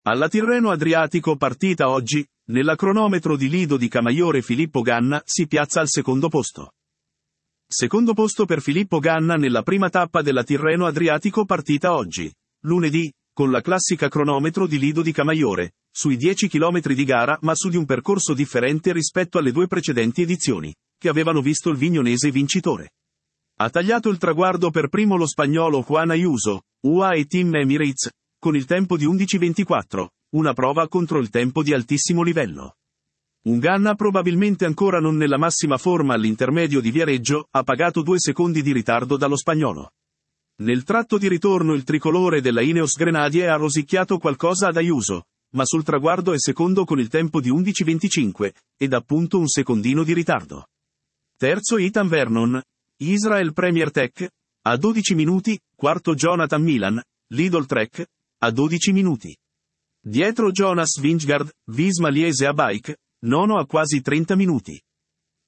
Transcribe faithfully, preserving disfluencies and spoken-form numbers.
Alla Tirreno Adriatico partita oggi, nella cronometro di Lido Di Camaiore Filippo Ganna si piazza al secondo posto. Secondo posto per Filippo Ganna nella prima tappa della Tirreno Adriatico partita oggi, lunedì, con la classica cronometro di Lido Di Camaiore, sui dieci chilometri di gara ma su di un percorso differente rispetto alle due precedenti edizioni, che avevano visto il vignonese vincitore. Ha tagliato il traguardo per primo lo spagnolo Juan Ayuso, U A E Team Emirates, con il tempo di undici ventiquattro, una prova contro il tempo di altissimo livello. Un Ganna probabilmente ancora non nella massima forma all'intermedio di Viareggio, ha pagato due secondi di ritardo dallo spagnolo. Nel tratto di ritorno il tricolore della Ineos Grenadier ha rosicchiato qualcosa ad Ayuso, ma sul traguardo è secondo con il tempo di undici venticinque, ed appunto un secondino di ritardo. Terzo Ethan Vernon, Israel Premier Tech, a dodici minuti, quarto Jonathan Milan, Lidl Trek, a dodici minuti. Dietro Jonas Vingegaard, Visma Liese a Bike, nono a quasi trenta minuti.